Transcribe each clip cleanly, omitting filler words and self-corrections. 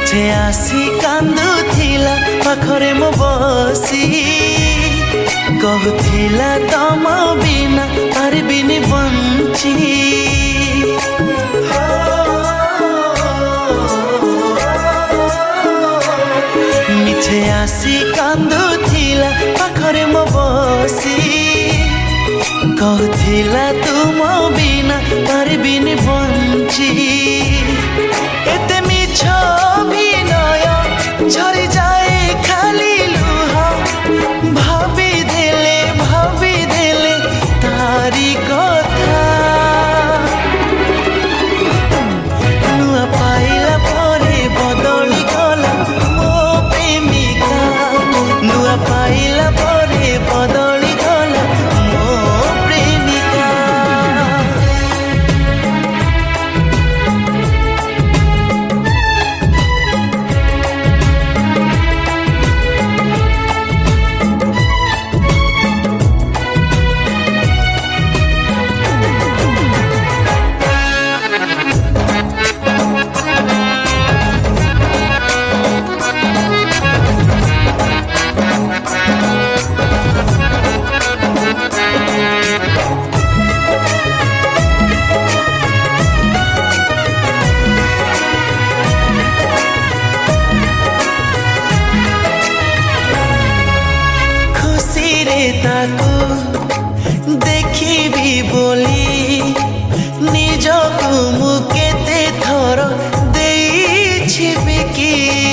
ମିଛେ ଆସି କାନ୍ଦୁଥିଲା ପାଖରେ ମୁଁ ବସି କହୁଥିଲା ତମ ବିନା ପାରିବିନି ବଞ୍ଚି ମିଛେ ଆସି କାନ୍ଦୁଥିଲା ପାଖରେ ମୁଁ ବସି କହୁଥିଲା ତୁମ ବିନା ପାରିବିନି ବଞ୍ଚି ଏତେ ମିଛ ଅଭିନୟ ଝରି ଯାଏ ଖାଲି ଲୁହ ଭାବିଦେଲେ ତାରି କଥା ନୂଆ ପାଇଲା ପରେ ବଦଳି ଗଲା ମୋ ପ୍ରେମିକା ନୂଆ ପାଇଲା ପରେ ବଦଳି ଗଲା ମୋ ପ୍ରେମିକା ତାକୁ ଦେଖିବି ବୋଲି ନିଜକୁ ମୁଁ କେତେ ଥର ଦେଇଛି ବିକି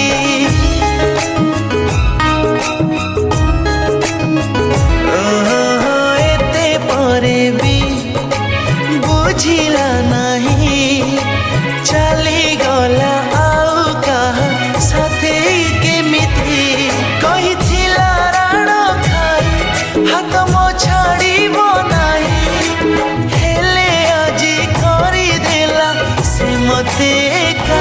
ଏତେ ପରେ ବି ବୁଝିଲା ନାହିଁ ଚାଲିଗଲା ଆଉ କାହା ସାଥେ କେମିତି କହିଥିଲା ହାତ ମୋ ଛାଡ଼ିବ ନାହିଁ ହେଲେ ଆଜି କରିଦେଲା ସେ ମତେ ଏକା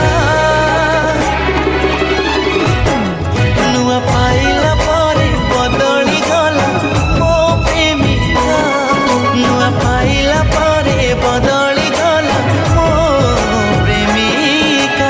ନୂଆ ପାଇଲା ପରେ ବଦଳି ଗଲା ମୋ ପ୍ରେମିକା ନୂଆ ପାଇଲା ପରେ ବଦଳି ଗଲା ମୋ ପ୍ରେମିକା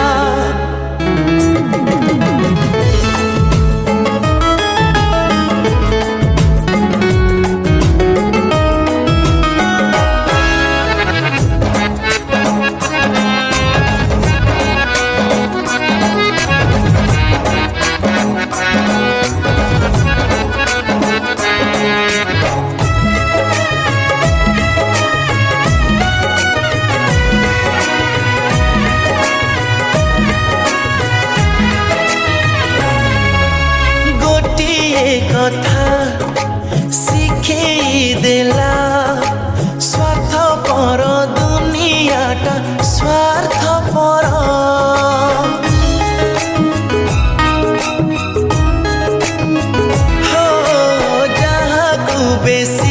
କଥା ଶିଖେଇ ଦେଲା ସ୍ୱାର୍ଥପର ଦୁନିଆଟା ସ୍ୱାର୍ଥପର ଯାହାକୁ ବେଶୀ